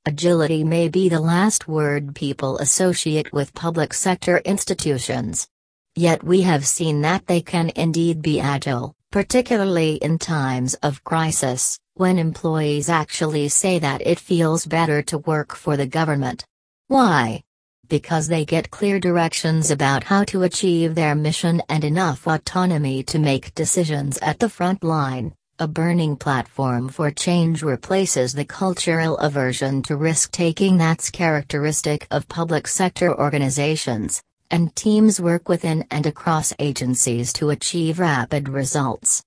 Agility may be the last word people associate with public sector institutions. Yet we have seen that they can indeed be agile, particularly in times of crisis, when employees actually say that it feels better to work for the government. Why? Because they get clear directions about how to achieve their mission and enough autonomy to make decisions at the front line. A burning platform for change replaces the cultural aversion to risk-taking that's characteristic of public sector organizations, and teams work within and across agencies to achieve rapid results.